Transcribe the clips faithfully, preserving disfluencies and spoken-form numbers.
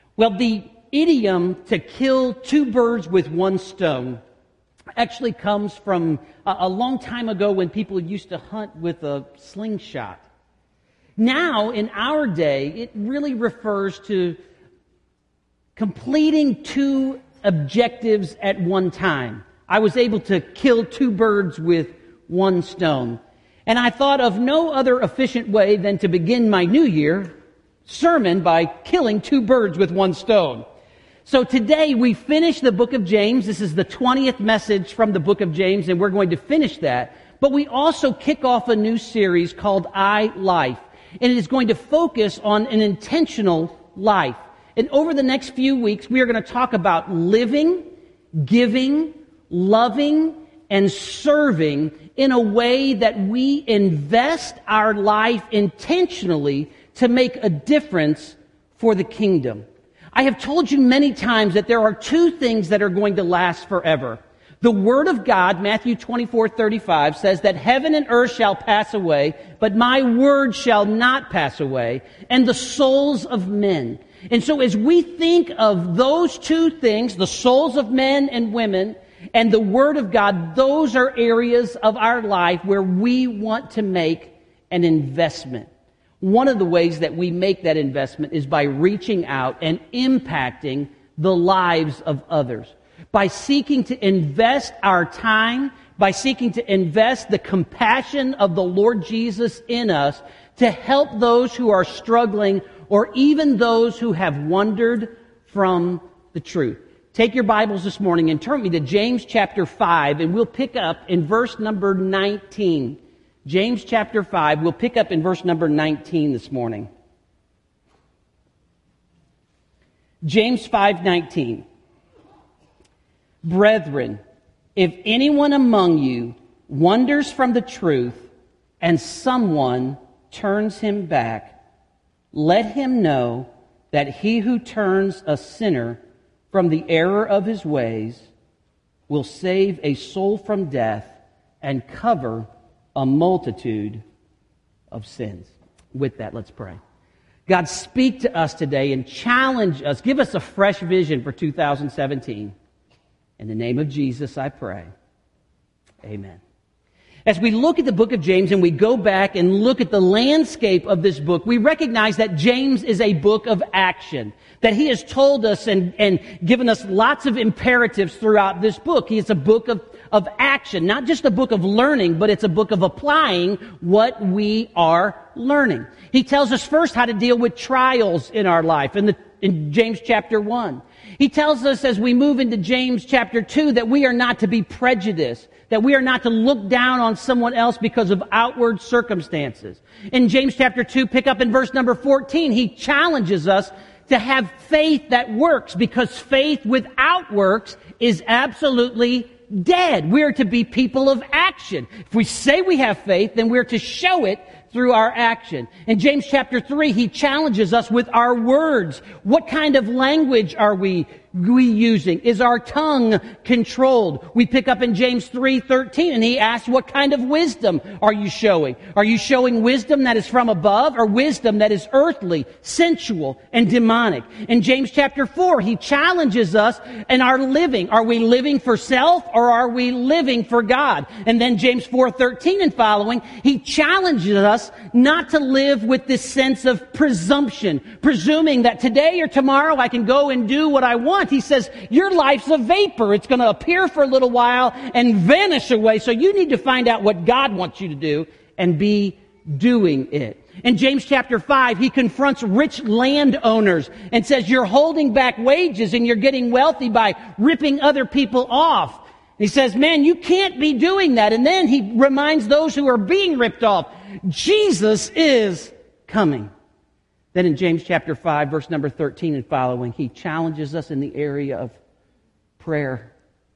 Well, the idiom to kill two birds with one stone actually comes from a, a long time ago when people used to hunt with a slingshot. Now, in our day, it really refers to completing two objectives at one time. I was able to kill two birds with one stone. And I thought of no other efficient way than to begin my new year sermon by killing two birds with one stone. So today we finish the book of James. This is the twentieth message from the book of James, and we're going to finish that. But we also kick off a new series called I Life. And it is going to focus on an intentional life. And over the next few weeks, we are going to talk about living, giving, loving, and serving in a way that we invest our life intentionally to make a difference for the kingdom. I have told you many times that there are two things that are going to last forever. The Word of God, Matthew twenty-four thirty-five, says that heaven and earth shall pass away, but my word shall not pass away, and the souls of men. And so as we think of those two things, the souls of men and women, and the Word of God, those are areas of our life where we want to make an investment. One of the ways that we make that investment is by reaching out and impacting the lives of others. By seeking to invest our time, by seeking to invest the compassion of the Lord Jesus in us to help those who are struggling or even those who have wandered from the truth. Take your Bibles this morning and turn me to James chapter five, and we'll pick up in verse number nineteen. James chapter five, we'll pick up in verse number nineteen this morning. James five nineteen. Brethren, if anyone among you wanders from the truth and someone turns him back, let him know that he who turns a sinner from the error of his ways will save a soul from death and cover a multitude of sins. With that, let's pray. God, speak to us today and challenge us. Give us a fresh vision for two thousand seventeen. In the name of Jesus, I pray. Amen. As we look at the book of James and we go back and look at the landscape of this book, we recognize that James is a book of action. That he has told us and, and given us lots of imperatives throughout this book. He is a book of, of action, not just a book of learning, but it's a book of applying what we are learning. He tells us first how to deal with trials in our life in, the, in James chapter one. He tells us as we move into James chapter two that we are not to be prejudiced, that we are not to look down on someone else because of outward circumstances. In James chapter two, pick up in verse number fourteen, he challenges us to have faith that works, because faith without works is absolutely dead. We're to be people of action. If we say we have faith, then we're to show it through our action. In James chapter three, he challenges us with our words. What kind of language are we, we using? Is our tongue controlled? We pick up in James three thirteen, and he asks, what kind of wisdom are you showing? Are you showing wisdom that is from above, or wisdom that is earthly, sensual, and demonic? In James chapter four, he challenges us in our living. Are we living for self, or are we living for God? And then James four thirteen and following, he challenges us not to live with this sense of presumption, presuming that today or tomorrow I can go and do what I want. He says, your life's a vapor. It's going to appear for a little while and vanish away. So you need to find out what God wants you to do and be doing it. In James chapter five, he confronts rich landowners and says, you're holding back wages and you're getting wealthy by ripping other people off. He says, man, you can't be doing that. And then he reminds those who are being ripped off, Jesus is coming. Then in James chapter five, verse number thirteen and following, he challenges us in the area of prayer.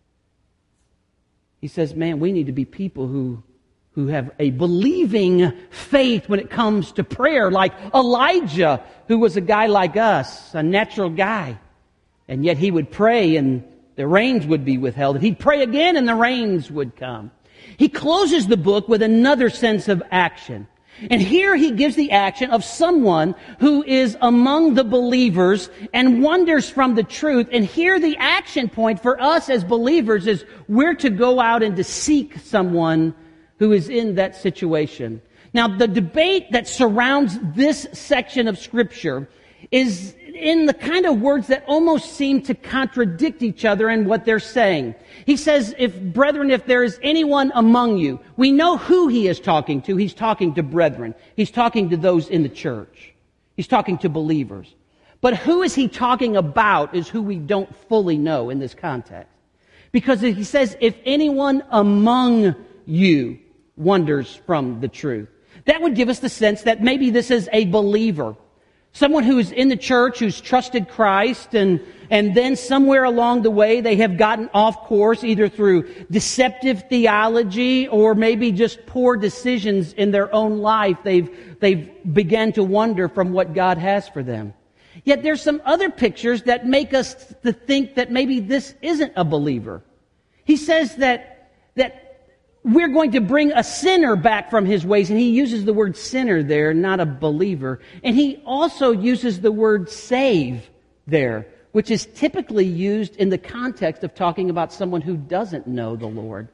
He says, man, we need to be people who, who have a believing faith when it comes to prayer, like Elijah, who was a guy like us, a natural guy. And yet he would pray and the rains would be withheld. He'd pray again and the rains would come. He closes the book with another sense of action. And here he gives the action of someone who is among the believers and wanders from the truth. And here the action point for us as believers is we're to go out and to seek someone who is in that situation. Now, the debate that surrounds this section of Scripture is in the kind of words that almost seem to contradict each other in what they're saying. He says, if brethren, if there is anyone among you, we know who he is talking to. He's talking to brethren. He's talking to those in the church. He's talking to believers. But who is he talking about is who we don't fully know in this context. Because he says, if anyone among you wanders from the truth. That would give us the sense that maybe this is a believer. Someone who is in the church, who's trusted Christ, and, and then somewhere along the way they have gotten off course, either through deceptive theology or maybe just poor decisions in their own life. They've, they've began to wander from what God has for them. Yet there's some other pictures that make us to think that maybe this isn't a believer. He says that, that we're going to bring a sinner back from his ways. And he uses the word sinner there, not a believer. And he also uses the word save there, which is typically used in the context of talking about someone who doesn't know the Lord.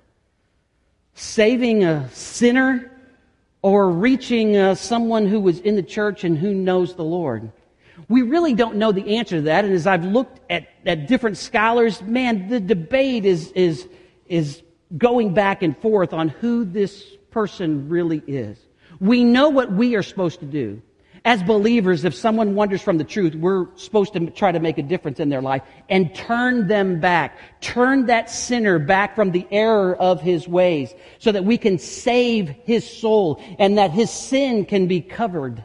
Saving a sinner or reaching uh, someone who was in the church and who knows the Lord. We really don't know the answer to that. And as I've looked at, at different scholars, man, the debate is, is, is going back and forth on who this person really is. We know what we are supposed to do. As believers, if someone wanders from the truth, we're supposed to try to make a difference in their life and turn them back. Turn that sinner back from the error of his ways so that we can save his soul and that his sin can be covered.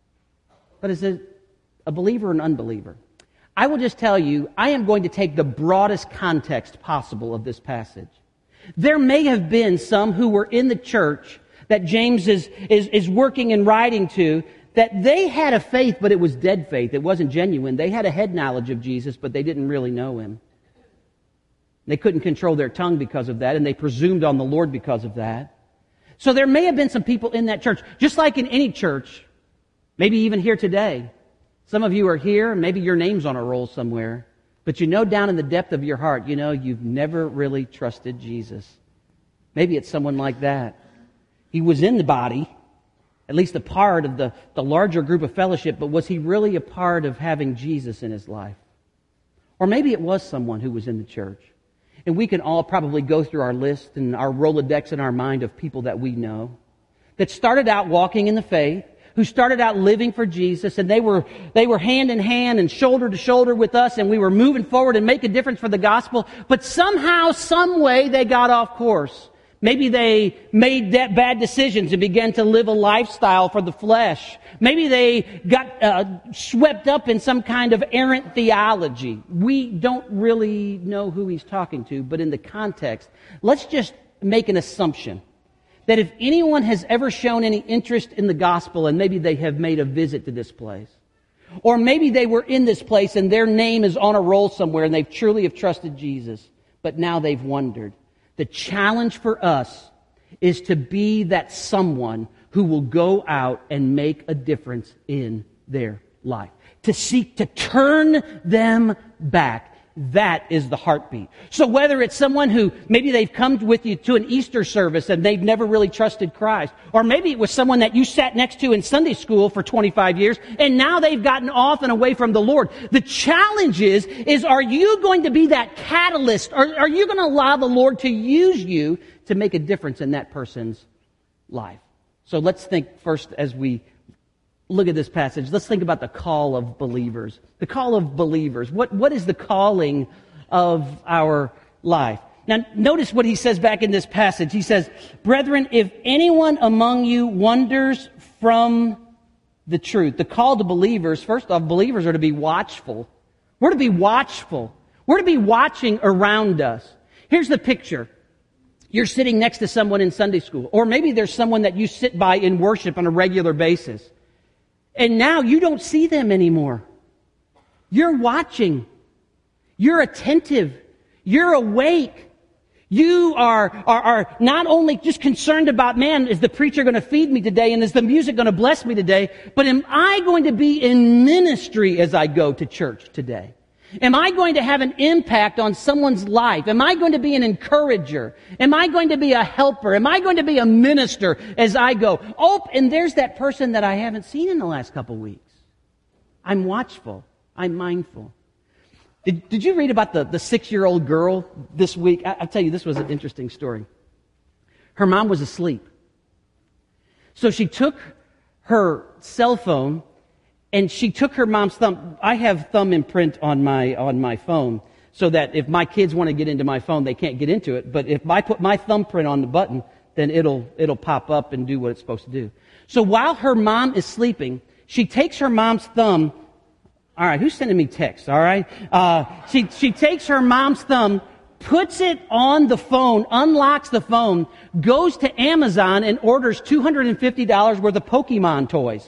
But is it a believer or an unbeliever? I will just tell you, I am going to take the broadest context possible of this passage. There may have been some who were in the church that James is, is, is working and writing to, that they had a faith, but it was dead faith. It wasn't genuine. They had a head knowledge of Jesus, but they didn't really know him. They couldn't control their tongue because of that, and they presumed on the Lord because of that. So there may have been some people in that church, just like in any church, maybe even here today. Some of you are here, maybe your name's on a roll somewhere. But you know down in the depth of your heart, you know you've never really trusted Jesus. Maybe it's someone like that. He was in the body, at least a part of the, the larger group of fellowship, but was he really a part of having Jesus in his life? Or maybe it was someone who was in the church. And we can all probably go through our list and our Rolodex in our mind of people that we know that started out walking in the faith, who started out living for Jesus, and they were they were hand in hand and shoulder to shoulder with us, and we were moving forward and make a difference for the gospel, but somehow, some way, they got off course. Maybe they made that bad decisions and began to live a lifestyle for the flesh. Maybe they got uh, swept up in some kind of errant theology. We don't really know who he's talking to, but in the context, let's just make an assumption that if anyone has ever shown any interest in the gospel, and maybe they have made a visit to this place, or maybe they were in this place and their name is on a roll somewhere and they truly have trusted Jesus, but now they've wandered. The challenge for us is to be that someone who will go out and make a difference in their life. To seek to turn them back. That is the heartbeat. So whether it's someone who maybe they've come with you to an Easter service and they've never really trusted Christ, or maybe it was someone that you sat next to in Sunday school for twenty-five years and now they've gotten off and away from the Lord. The challenge is, is are you going to be that catalyst, or are you going to allow the Lord to use you to make a difference in that person's life? So let's think first as we look at this passage. Let's think about the call of believers. The call of believers. What, what is the calling of our life? Now, notice what he says back in this passage. He says, brethren, if anyone among you wanders from the truth. The call to believers, first off, believers are to be watchful. We're to be watchful. We're to be watching around us. Here's the picture. You're sitting next to someone in Sunday school, or maybe there's someone that you sit by in worship on a regular basis. And now you don't see them anymore. You're watching. You're attentive. You're awake. You are, are, are not only just concerned about, man, is the preacher going to feed me today and is the music going to bless me today, but am I going to be in ministry as I go to church today? Am I going to have an impact on someone's life? Am I going to be an encourager? Am I going to be a helper? Am I going to be a minister as I go? Oh, and there's that person that I haven't seen in the last couple weeks. I'm watchful. I'm mindful. Did, did you read about the, the six-year-old girl this week? I, I'll tell you, this was an interesting story. Her mom was asleep. So she took her cell phone and she took her mom's thumb. I have thumb imprint on my, on my phone so that if my kids want to get into my phone, they can't get into it. But if I put my thumbprint on the button, then it'll, it'll pop up and do what it's supposed to do. So while her mom is sleeping, she takes her mom's thumb. All right, who's sending me texts, all right? Uh, she, she takes her mom's thumb, puts it on the phone, unlocks the phone, goes to Amazon and orders two hundred fifty dollars worth of Pokemon toys.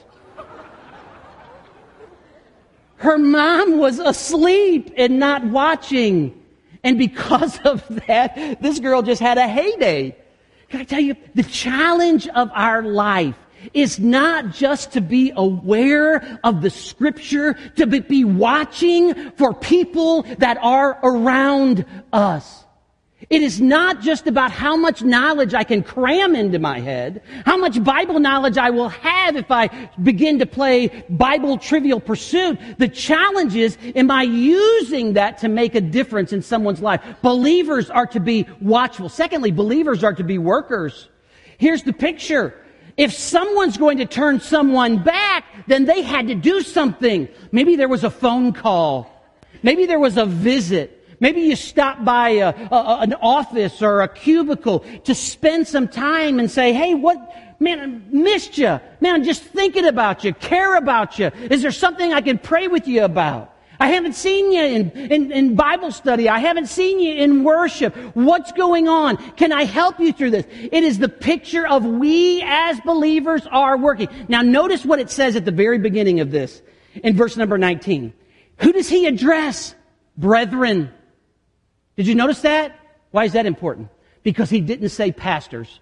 Her mom was asleep and not watching. And because of that, this girl just had a heyday. Can I tell you, the challenge of our life is not just to be aware of the Scripture, to be watching for people that are around us. It is not just about how much knowledge I can cram into my head, how much Bible knowledge I will have if I begin to play Bible Trivial Pursuit. The challenge is, am I using that to make a difference in someone's life? Believers are to be watchful. Secondly, believers are to be workers. Here's the picture. If someone's going to turn someone back, then they had to do something. Maybe there was a phone call. Maybe there was a visit. Maybe you stopped by a, a, an office or a cubicle to spend some time and say, hey, what, man, I missed you. Man, I'm just thinking about you, care about you. Is there something I can pray with you about? I haven't seen you in, in, in Bible study. I haven't seen you in worship. What's going on? Can I help you through this? It is the picture of we as believers are working. Now notice what it says at the very beginning of this in verse number nineteen. Who does he address? Brethren. Did you notice that? Why is that important? Because he didn't say pastors.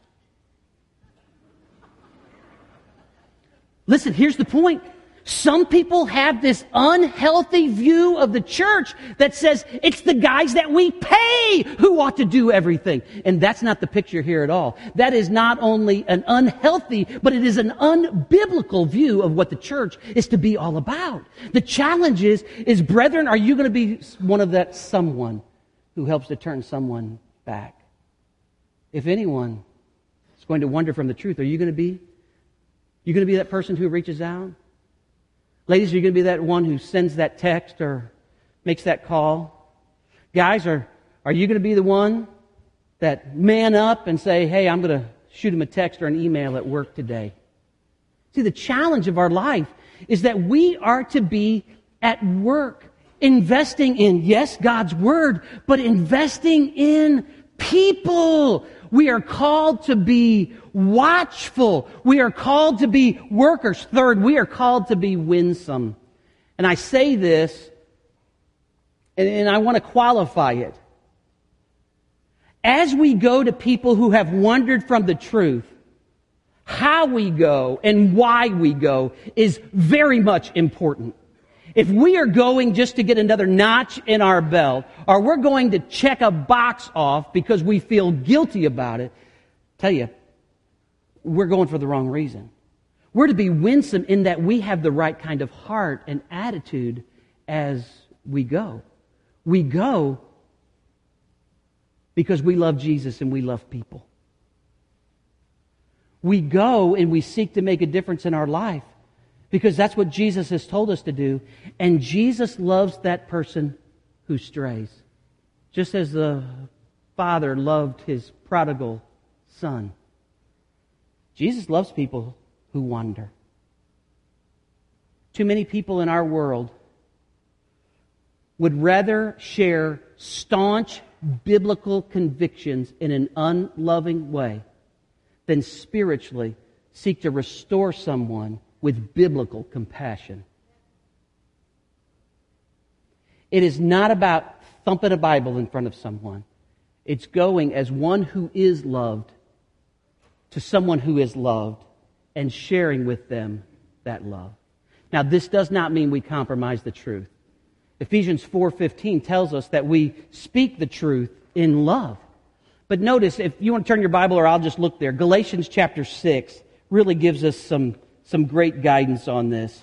Listen, here's the point. Some people have this unhealthy view of the church that says it's the guys that we pay who ought to do everything. And that's not the picture here at all. That is not only an unhealthy, but it is an unbiblical view of what the church is to be all about. The challenge is, is brethren, are you going to be one of that someone who helps to turn someone back? If anyone is going to wander from the truth, are you going to be? You going to be that person who reaches out? Ladies, are you going to be that one who sends that text or makes that call? Guys, are, are you going to be the one that man up and say, hey, I'm going to shoot him a text or an email at work today? See, the challenge of our life is that we are to be at work, investing in, yes, God's Word, but investing in people. We are called to be watchful. We are called to be workers. Third, we are called to be winsome. And I say this, and, and I want to qualify it. As we go to people who have wandered from the truth, how we go and why we go is very much important. If we are going just to get another notch in our belt, or we're going to check a box off because we feel guilty about it, tell you, we're going for the wrong reason. We're to be winsome in that we have the right kind of heart and attitude as we go. We go because we love Jesus and we love people. We go and we seek to make a difference in our life because that's what Jesus has told us to do. And Jesus loves that person who strays. Just as the Father loved His prodigal son. Jesus loves people who wander. Too many people in our world would rather share staunch biblical convictions in an unloving way than spiritually seek to restore someone with biblical compassion. It is not about thumping a Bible in front of someone. It's going as one who is loved to someone who is loved and sharing with them that love. Now, this does not mean we compromise the truth. Ephesians four fifteen tells us that we speak the truth in love. But notice, if you want to turn your Bible, or I'll just look there, Galatians chapter six really gives us some, some great guidance on this.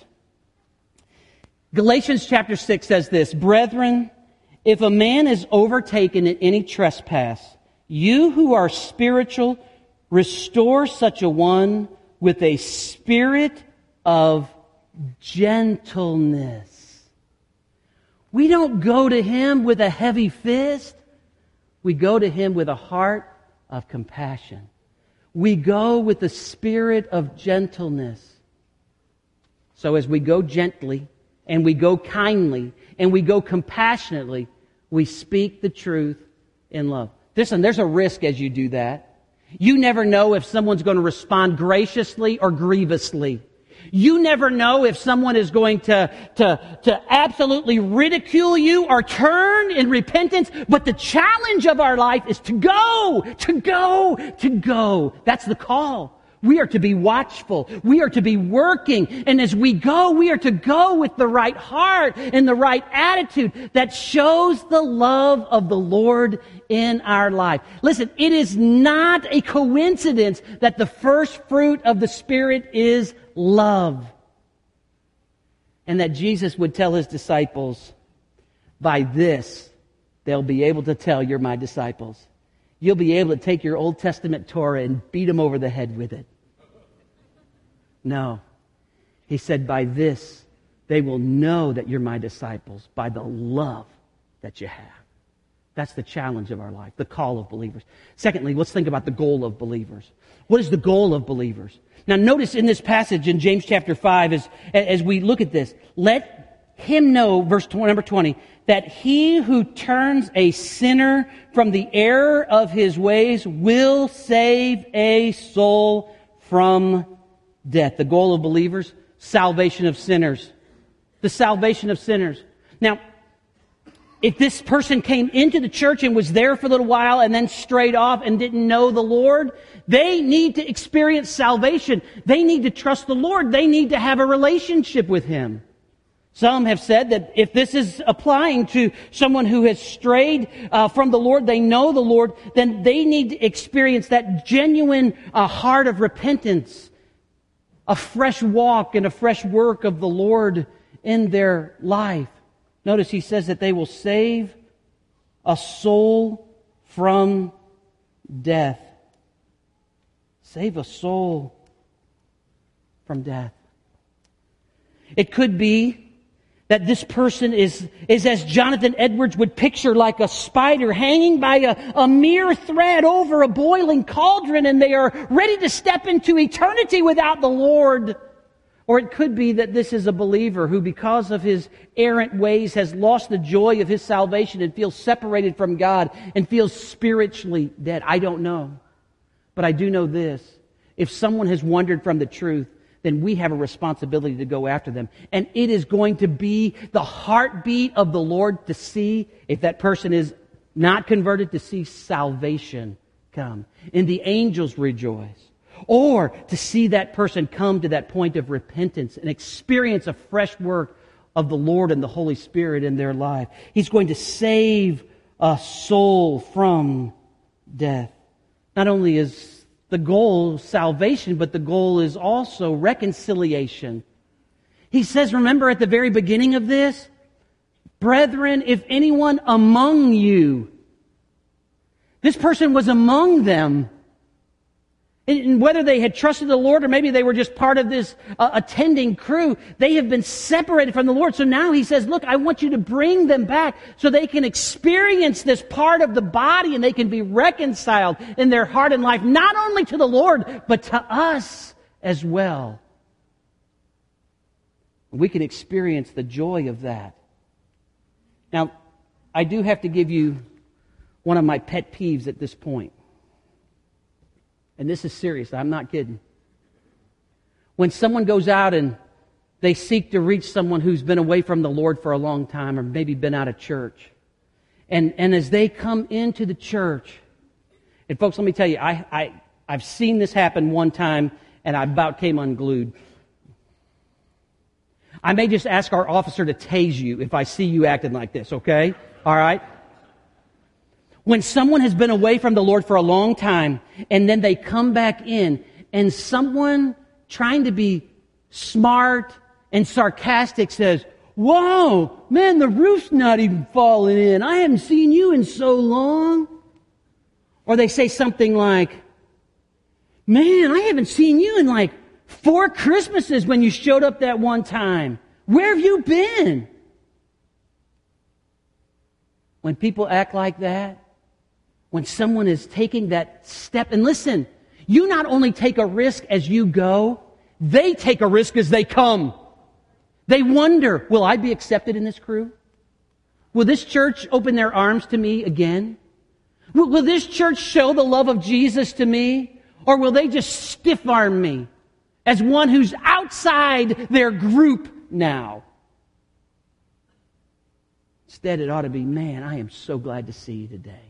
Galatians chapter six says this, "Brethren, if a man is overtaken in any trespass, you who are spiritual, restore such a one with a spirit of gentleness." We don't go to him with a heavy fist. We go to him with a heart of compassion. We go with the spirit of gentleness. So as we go gently, and we go kindly, and we go compassionately, we speak the truth in love. Listen, there's a risk as you do that. You never know if someone's going to respond graciously or grievously. You never know if someone is going to, to, to absolutely ridicule you or turn in repentance. But the challenge of our life is to go, to go, to go. That's the call. We are to be watchful. We are to be working. And as we go, we are to go with the right heart and the right attitude that shows the love of the Lord in our life. Listen, it is not a coincidence that the first fruit of the Spirit is love. And that Jesus would tell His disciples, by this, they'll be able to tell you're my disciples. You'll be able to take your Old Testament Torah and beat them over the head with it. No. He said, by this, they will know that you're my disciples, by the love that you have. That's the challenge of our life, the call of believers. Secondly, let's think about the goal of believers. What is the goal of believers? Now notice in this passage in James chapter five, as, as we look at this, let him know, verse number twenty, that he who turns a sinner from the error of his ways will save a soul from death. The goal of believers, salvation of sinners. The salvation of sinners. Now, if this person came into the church and was there for a little while and then strayed off and didn't know the Lord, they need to experience salvation. They need to trust the Lord. They need to have a relationship with Him. Some have said that if this is applying to someone who has strayed uh, from the Lord, they know the Lord, then they need to experience that genuine uh, heart of repentance, a fresh walk and a fresh work of the Lord in their life. Notice he says that they will save a soul from death. Save a soul from death. It could be that this person is, is as Jonathan Edwards would picture, like a spider hanging by a, a mere thread over a boiling cauldron, and they are ready to step into eternity without the Lord. Or it could be that this is a believer who, because of his errant ways, has lost the joy of his salvation and feels separated from God and feels spiritually dead. I don't know. But I do know this. If someone has wandered from the truth, then we have a responsibility to go after them. And it is going to be the heartbeat of the Lord to see, if that person is not converted, to see salvation come. And the angels rejoice. Or to see that person come to that point of repentance and experience a fresh work of the Lord and the Holy Spirit in their life. He's going to save a soul from death. Not only is the goal salvation, but the goal is also reconciliation. He says, remember at the very beginning of this, brethren, if anyone among you, this person was among them. And whether they had trusted the Lord or maybe they were just part of this uh, attending crew, they have been separated from the Lord. So now he says, look, I want you to bring them back so they can experience this part of the body and they can be reconciled in their heart and life, not only to the Lord, but to us as well. We can experience the joy of that. Now, I do have to give you one of my pet peeves at this point. And this is serious. I'm not kidding. When someone goes out and they seek to reach someone who's been away from the Lord for a long time or maybe been out of church, And, and as they come into the church, and folks, let me tell you, I, I, I've seen this happen one time, and I about came unglued. I may just ask our officer to tase you if I see you acting like this, okay? All right? When someone has been away from the Lord for a long time, and then they come back in, and someone trying to be smart and sarcastic says, "Whoa, man, the roof's not even falling in. I haven't seen you in so long." Or they say something like, "Man, I haven't seen you in like four Christmases when you showed up that one time. Where have you been?" When people act like that, when someone is taking that step, and listen, you not only take a risk as you go, they take a risk as they come. They wonder, will I be accepted in this crew? Will this church open their arms to me again? Will, will this church show the love of Jesus to me? Or will they just stiff-arm me as one who's outside their group now? Instead, it ought to be, "Man, I am so glad to see you today.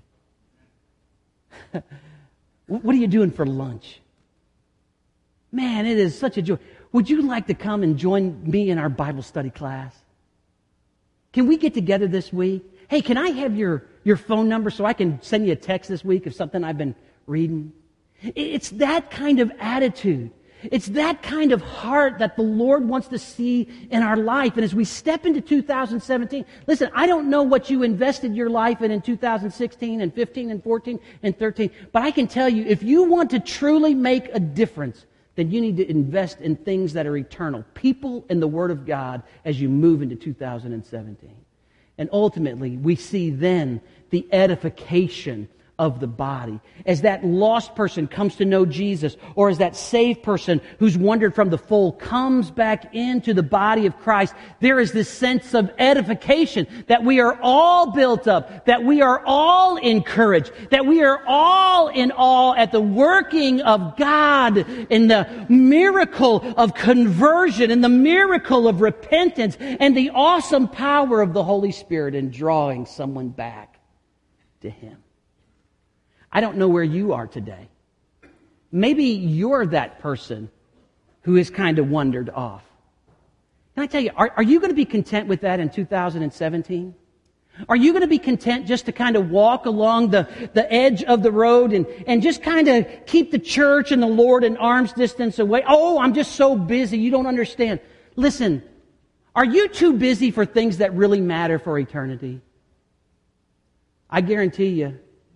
What are you doing for lunch? Man, it is such a joy. Would you like to come and join me in our Bible study class? Can we get together this week? Hey, can I have your, your phone number so I can send you a text this week of something I've been reading?" It's that kind of attitude. It's that kind of heart that the Lord wants to see in our life. And as we step into two thousand seventeen, listen, I don't know what you invested your life in in two thousand sixteen and fifteen and fourteen and thirteen, but I can tell you, if you want to truly make a difference, then you need to invest in things that are eternal, people and the Word of God, as you move into two thousand seventeen. And ultimately, we see then the edification of the body. As that lost person comes to know Jesus, or as that saved person who's wandered from the fold comes back into the body of Christ, there is this sense of edification that we are all built up, that we are all encouraged, that we are all in awe at the working of God in the miracle of conversion and the miracle of repentance and the awesome power of the Holy Spirit in drawing someone back to Him. I don't know where you are today. Maybe you're that person who has kind of wandered off. Can I tell you, are, are you going to be content with that in two thousand seventeen? Are you going to be content just to kind of walk along the, the edge of the road and, and just kind of keep the church and the Lord an arm's distance away? "Oh, I'm just so busy. You don't understand." Listen, are you too busy for things that really matter for eternity? I guarantee you,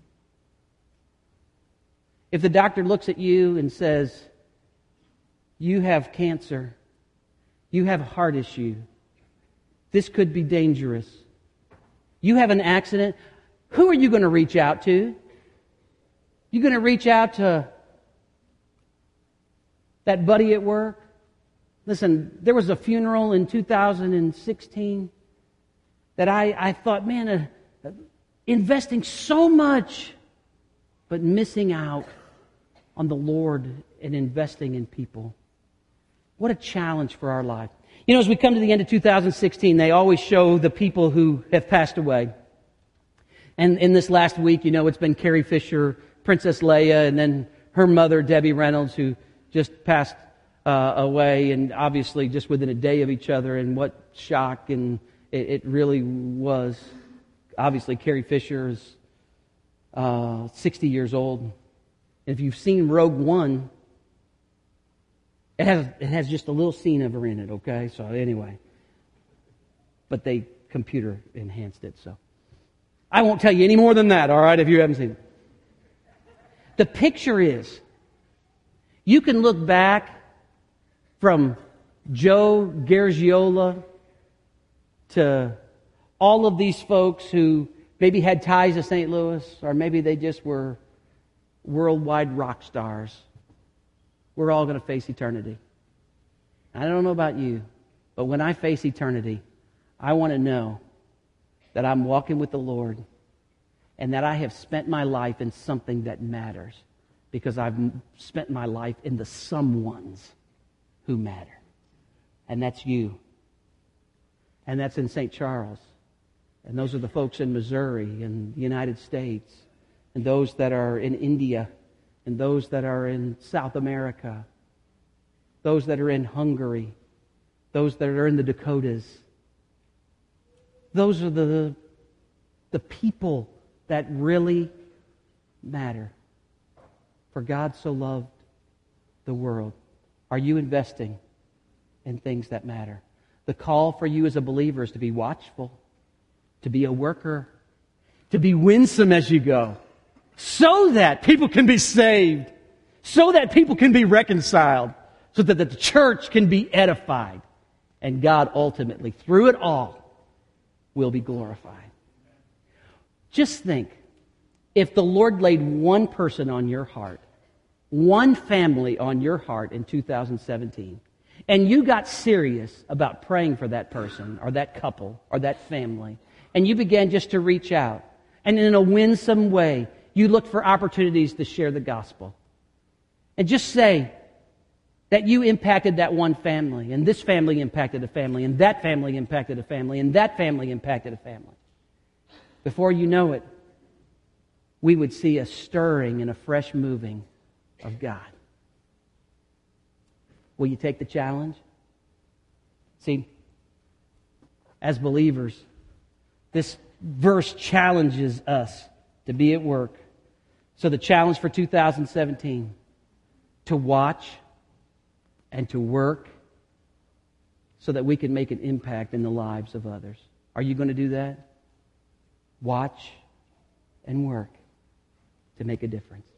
if the doctor looks at you and says, "You have cancer, you have a heart issue, this could be dangerous, you have an accident," who are you going to reach out to? You going to reach out to that buddy at work? Listen, there was a funeral in two thousand sixteen that I, I thought, man, uh, investing so much, but missing out on the Lord and investing in people. What a challenge for our life. You know, as we come to the end of two thousand sixteen, they always show the people who have passed away. And in this last week, you know, it's been Carrie Fisher, Princess Leia, and then her mother, Debbie Reynolds, who just passed uh, away, and obviously just within a day of each other. And what shock, and it, it really was. Obviously, Carrie Fisher is Uh, sixty years old. And if you've seen Rogue One, it has it has just a little scene of her in it, okay? So anyway. But they computer enhanced it, so. I won't tell you any more than that, all right, if you haven't seen it. The picture is, you can look back from Joe Garagiola to all of these folks who maybe had ties to Saint Louis, or maybe they just were worldwide rock stars. We're all going to face eternity. I don't know about you, but when I face eternity, I want to know that I'm walking with the Lord and that I have spent my life in something that matters, because I've spent my life in the someones who matter. And that's you. And that's in Saint Charles. And those are the folks in Missouri and the United States, and those that are in India, and those that are in South America, those that are in Hungary, those that are in the Dakotas. Those are the, the people that really matter. For God so loved the world. Are you investing in things that matter? The call for you as a believer is to be watchful, to be a worker, to be winsome as you go, so that people can be saved, so that people can be reconciled, so that the church can be edified, and God ultimately, through it all, will be glorified. Just think, if the Lord laid one person on your heart, one family on your heart in two thousand seventeen, and you got serious about praying for that person or that couple or that family, and you began just to reach out, and in a winsome way, you looked for opportunities to share the gospel. And just say that you impacted that one family, and this family impacted a family, and that family impacted a family, and that family impacted a family. Before you know it, we would see a stirring and a fresh moving of God. Will you take the challenge? See, as believers, this verse challenges us to be at work. So the challenge for two thousand seventeen, to watch and to work so that we can make an impact in the lives of others. Are you going to do that? Watch and work to make a difference.